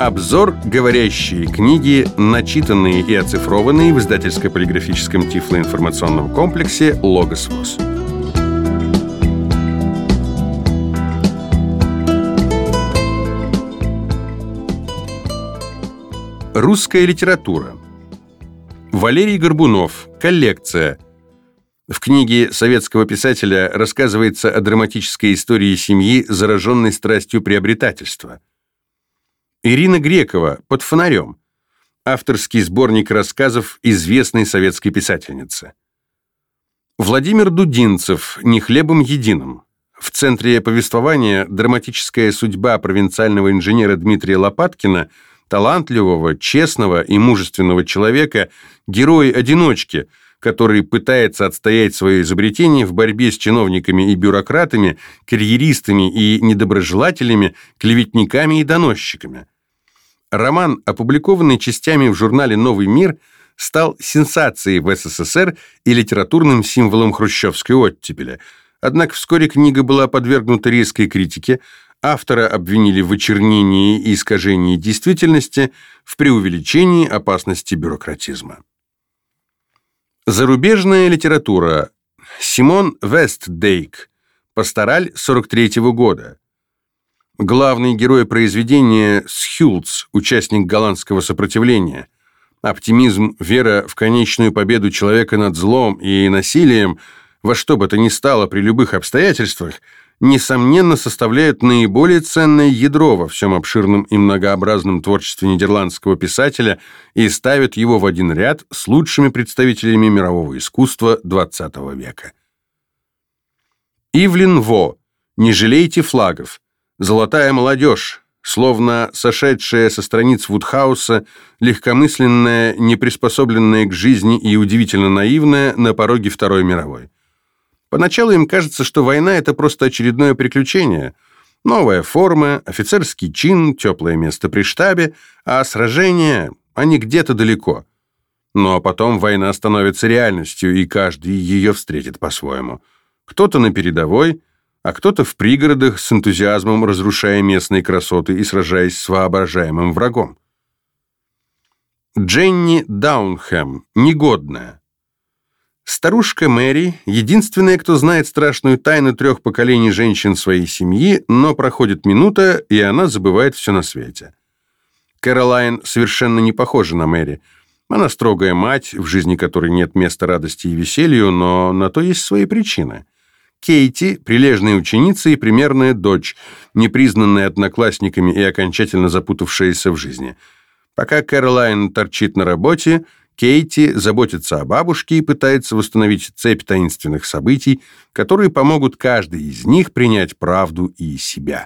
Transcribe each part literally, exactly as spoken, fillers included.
Обзор «Говорящие книги», начитанные и оцифрованные в издательско-полиграфическом тифлоинформационном комплексе «Логос ВОС». Русская литература. Валерий Горбунов. Коллекция. В книге советского писателя рассказывается о драматической истории семьи, зараженной страстью приобретательства. Ирина Грекова. «Под фонарем». Авторский сборник рассказов известной советской писательницы. Владимир Дудинцев. «Не хлебом единым». В центре повествования драматическая судьба провинциального инженера Дмитрия Лопаткина, талантливого, честного и мужественного человека, героя-одиночки, который пытается отстоять свое изобретение в борьбе с чиновниками и бюрократами, карьеристами и недоброжелателями, клеветниками и доносчиками. Роман, опубликованный частями в журнале «Новый мир», стал сенсацией в СССР и литературным символом хрущевской оттепели. Однако вскоре книга была подвергнута резкой критике, автора обвинили в очернении и искажении действительности, в преувеличении опасности бюрократизма. Зарубежная литература. Симон Вестдейк. «Пастораль» сорок третьего года. Главный герой произведения Схюлц, участник голландского сопротивления. Оптимизм, вера в конечную победу человека над злом и насилием, во что бы то ни стало при любых обстоятельствах, несомненно составляют наиболее ценное ядро во всем обширном и многообразном творчестве нидерландского писателя и ставят его в один ряд с лучшими представителями мирового искусства двадцатого века. Ивлин Во. «Не жалейте флагов». Золотая молодежь, словно сошедшая со страниц Вудхауса, легкомысленная, неприспособленная к жизни и удивительно наивная на пороге Второй мировой. Поначалу им кажется, что война – это просто очередное приключение. Новая форма, офицерский чин, теплое место при штабе, а сражения – они где-то далеко. Но потом война становится реальностью, и каждый ее встретит по-своему. Кто-то на передовой, а кто-то в пригородах с энтузиазмом разрушая местные красоты и сражаясь с воображаемым врагом. Дженни Даунхэм. «Негодная». Старушка Мэри – единственная, кто знает страшную тайну трех поколений женщин своей семьи, но проходит минута, и она забывает все на свете. Кэролайн совершенно не похожа на Мэри. Она строгая мать, в жизни которой нет места радости и веселью, но на то есть свои причины. Кейти – прилежная ученица и примерная дочь, непризнанная одноклассниками и окончательно запутавшаяся в жизни. Пока Кэролайн торчит на работе, Кейти заботится о бабушке и пытается восстановить цепь таинственных событий, которые помогут каждой из них принять правду и себя.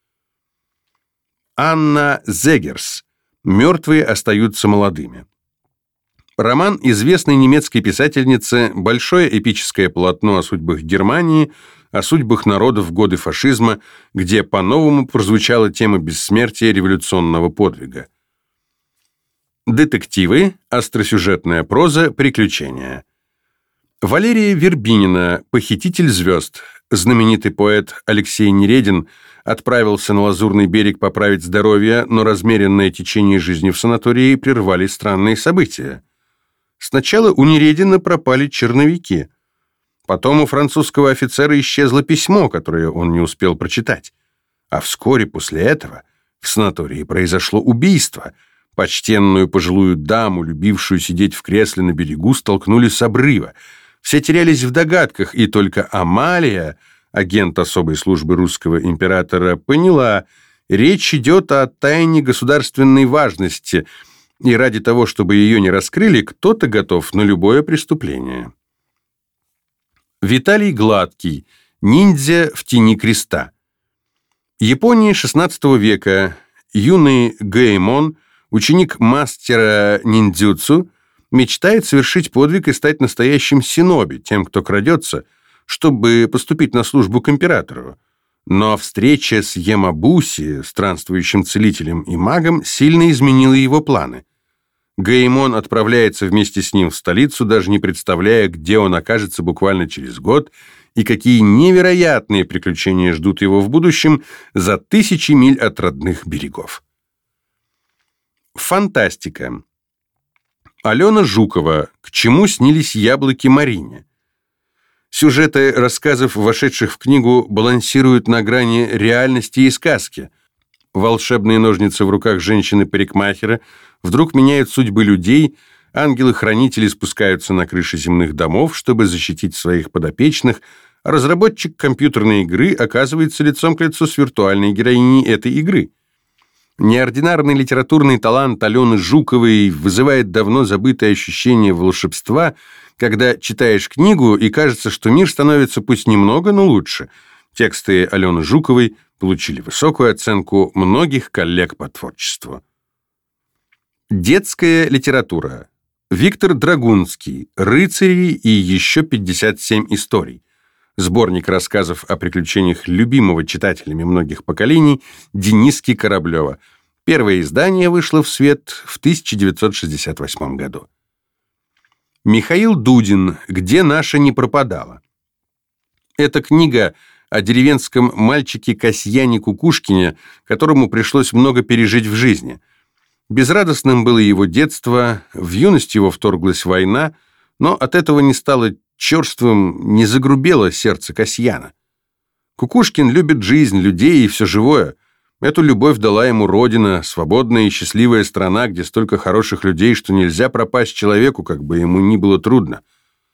Анна Зегерс. «Мертвые остаются молодыми». Роман известной немецкой писательницы, большое эпическое полотно о судьбах Германии, о судьбах народов в годы фашизма, где по-новому прозвучала тема бессмертия революционного подвига. Детективы, остросюжетная проза, приключения. Валерия Вербинина. «Похититель звезд». Знаменитый поэт Алексей Нередин отправился на Лазурный берег поправить здоровье, но размеренное течение жизни в санатории прервали странные события. Сначала у Нередина пропали черновики. Потом у французского офицера исчезло письмо, которое он не успел прочитать. А вскоре после этого в санатории произошло убийство. Почтенную пожилую даму, любившую сидеть в кресле на берегу, столкнули с обрыва. Все терялись в догадках, и только Амалия, агент особой службы русского императора, поняла, речь идет о тайне государственной важности, и ради того, чтобы ее не раскрыли, кто-то готов на любое преступление. Виталий Гладкий. «Ниндзя в тени креста». Япония шестнадцатого века. Юный Гоэмон, ученик мастера ниндзюцу, мечтает совершить подвиг и стать настоящим синоби, тем, кто крадется, чтобы поступить на службу к императору. Но встреча с Ямабуси, странствующим целителем и магом, сильно изменила его планы. Гоэмон отправляется вместе с ним в столицу, даже не представляя, где он окажется буквально через год и какие невероятные приключения ждут его в будущем за тысячи миль от родных берегов. Фантастика. Алена Жукова «К чему снились яблоки Марине». Сюжеты рассказов, вошедших в книгу, балансируют на грани реальности и сказки. Волшебные ножницы в руках женщины-парикмахера вдруг меняют судьбы людей, ангелы-хранители спускаются на крыши земных домов, чтобы защитить своих подопечных, а разработчик компьютерной игры оказывается лицом к лицу с виртуальной героиней этой игры. Неординарный литературный талант Алены Жуковой вызывает давно забытое ощущение волшебства, когда читаешь книгу и кажется, что мир становится пусть немного, но лучше. Тексты Алены Жуковой получили высокую оценку многих коллег по творчеству. Детская литература. Виктор Драгунский «Рыцари и еще пятьдесят семь историй». Сборник рассказов о приключениях любимого читателями многих поколений Дениски Кораблева. Первое издание вышло в свет в тысяча девятьсот шестьдесят восьмом году. Михаил Дудин «Где наша не пропадала». Эта книга о деревенском мальчике Касьяне Кукушкине, которому пришлось много пережить в жизни. Безрадостным было его детство, в юность его вторглась война, но от этого не стало черствым, не загрубело сердце Касьяна. Кукушкин любит жизнь, людей и все живое. Эту любовь дала ему родина, свободная и счастливая страна, где столько хороших людей, что нельзя пропасть человеку, как бы ему ни было трудно.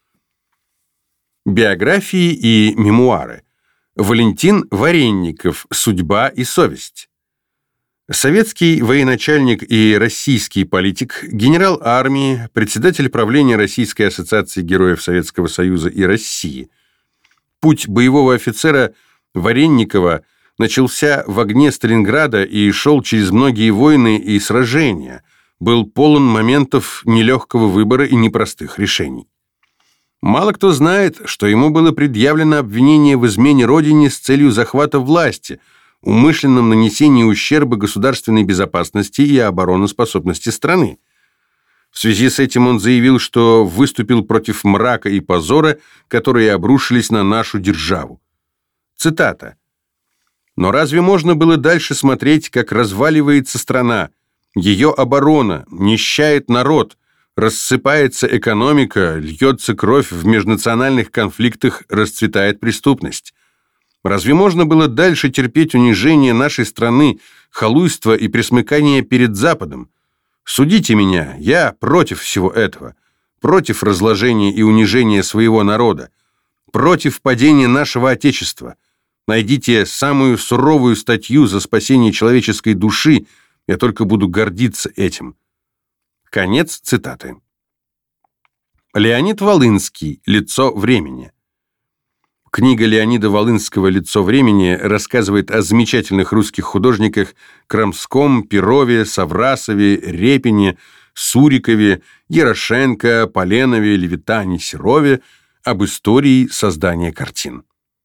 Биографии и мемуары. Валентин Варенников «Судьба и совесть». Советский военачальник и российский политик, генерал армии, председатель правления Российской ассоциации героев Советского Союза и России. Путь боевого офицера Варенникова начался в огне Сталинграда и шел через многие войны и сражения, был полон моментов нелегкого выбора и непростых решений. Мало кто знает, что ему было предъявлено обвинение в измене Родине с целью захвата власти, умышленном нанесении ущерба государственной безопасности и обороноспособности страны. В связи с этим он заявил, что выступил против мрака и позора, которые обрушились на нашу державу. Цитата. «Но разве можно было дальше смотреть, как разваливается страна, ее оборона, нищает народ, рассыпается экономика, льется кровь, в межнациональных конфликтах расцветает преступность? Разве можно было дальше терпеть унижение нашей страны, халуйство и пресмыкание перед Западом? Судите меня, я против всего этого, против разложения и унижения своего народа, против падения нашего Отечества. Найдите самую суровую статью за спасение человеческой души, я только буду гордиться этим». Конец цитаты. Леонид Волынский «Лицо времени». Книга Леонида Волынского «Лицо времени» рассказывает о замечательных русских художниках Крамском, Перове, Саврасове, Репине, Сурикове, Ярошенко, Поленове, Левитане, Серове, об истории создания картин.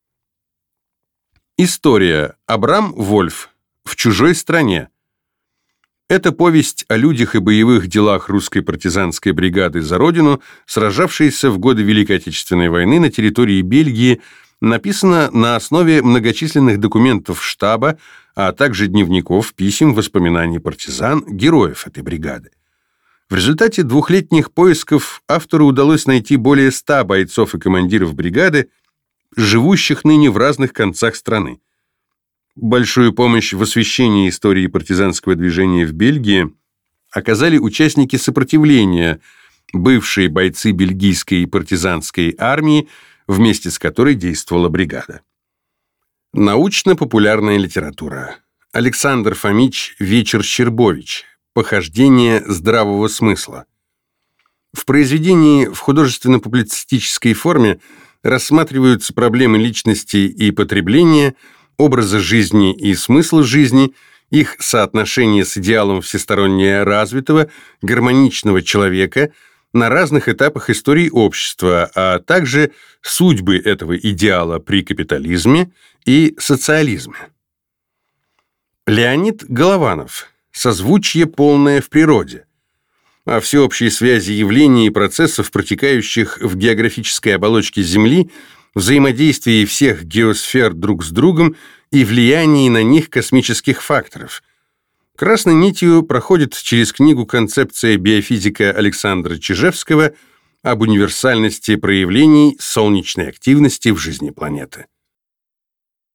История. Абрам Вольф. «В чужой стране». Это повесть о людях и боевых делах русской партизанской бригады за Родину, сражавшейся в годы Великой Отечественной войны на территории Бельгии, написана на основе многочисленных документов штаба, а также дневников, писем, воспоминаний партизан, героев этой бригады. В результате двухлетних поисков автору удалось найти более ста бойцов и командиров бригады, живущих ныне в разных концах страны. Большую помощь в освещении истории партизанского движения в Бельгии оказали участники сопротивления, бывшие бойцы бельгийской партизанской армии, вместе с которой действовала бригада. Научно-популярная литература. Александр Фомич Вечер-Щербович. Похождение здравого смысла. В произведении в художественно-публицистической форме рассматриваются проблемы личности и потребления, образа жизни и смысла жизни, их соотношение с идеалом всесторонне развитого, гармоничного человека на разных этапах истории общества, а также судьбы этого идеала при капитализме и социализме. Леонид Голованов. Созвучие полное в природе. О всеобщей связи явлений и процессов, протекающих в географической оболочке Земли, взаимодействии всех геосфер друг с другом и влиянии на них космических факторов. Красной нитью проходит через книгу концепция биофизика Александра Чижевского об универсальности проявлений солнечной активности в жизни планеты.